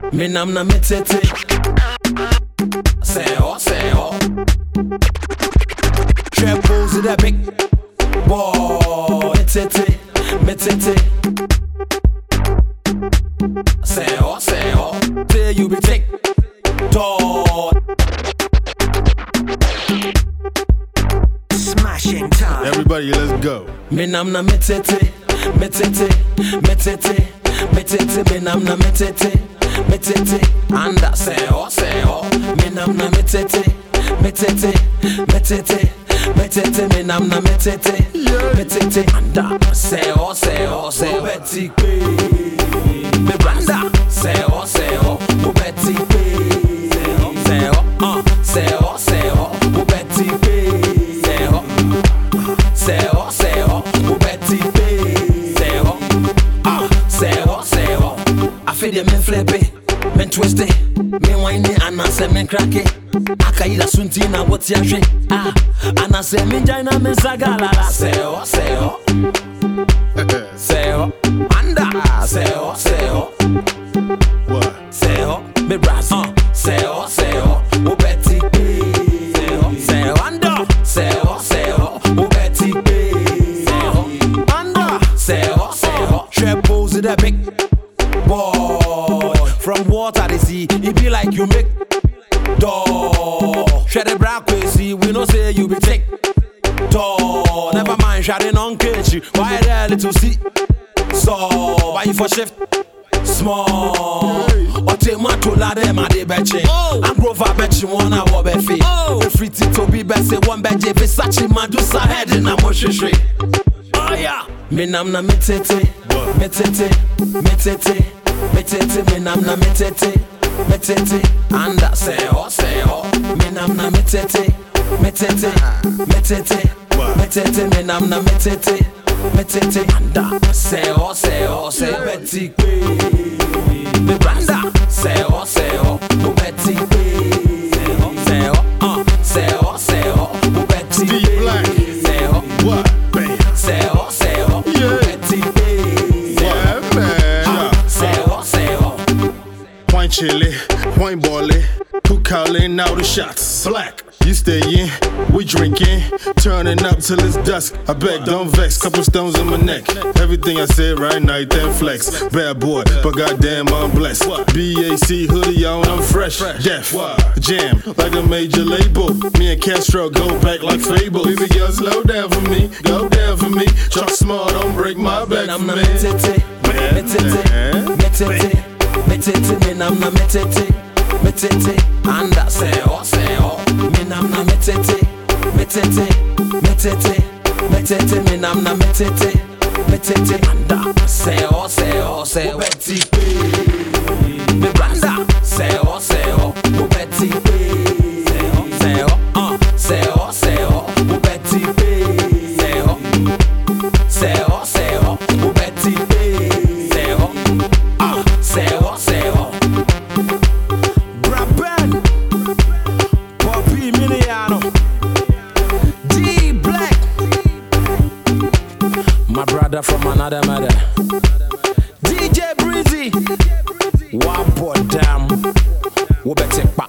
Me nam na me tete. Say ho. Triples in the big boy. Me tete. Say ho. Till you be tick tock. Smashing time. Everybody, let's go. Me nam na me tete. Me nam na me tete. Anda say ho. Me nam na me tete. Me nam na me tete. Anda say ho. Betty me branda say ho. Betty say ho. Betty say ho. Betty say ho. I feel the men flip it, men twist it, men whine it, and I say men crack it. Akaida suntina what's your shit? And I say men jaina men sagala. Say ho. Say ho. Anda say ho. What? Say ho. Me brass. Say ho. Oh Betty. Say ho. Anda. Say ho. Oh Betty. Say ho. Anda. Say ho. Triples in the big boy. From water they see, it be like you make door. Share the bra crazy, we no say you be tick tall. Never mind, shouting on catch you. Why there little see? So why you for shift? Small. Or take my to la dem a de betchin. And Grover bet you wanna walk be free. The free to be best say one bet Versace Medusa head in a motion street. Oh yeah. Me nam na me tete. Me tete. Me nam na me tete. Anda say ho. Me nam na me tete. Me nam na me tete. Anda say ho. Betty me branda say ho. Oh Betty say ho. Oh Betty Steve Black. Say ho. What? Bam. Say ho. Yeah. Betty Yeah, man. say ho. Point chili, point bally. Who calling out the shots? Black. You stay in, we drinking, turning up till it's dusk. I beg, don't vex, couple stones in my neck. Everything I said right now, then flex. Bad boy, but goddamn I'm blessed. BAC hoodie on, I'm fresh. Def, jam, like a major label. Me and Castro go back like Fable. Baby girl, slow down for me, go down for me. Talk smart, don't break my back for me. Me nam na me tete. Anda say ho. Me nam na me tete. Me nam na me tete. Anda say ho. Betty me branda say ho. Oh Betty say ho. Oh Betty say ho. Oh Betty say ho. Say ho. Braben Poppy Miliano D Black, my brother from another mother. DJ Breezy, one boy damn. We better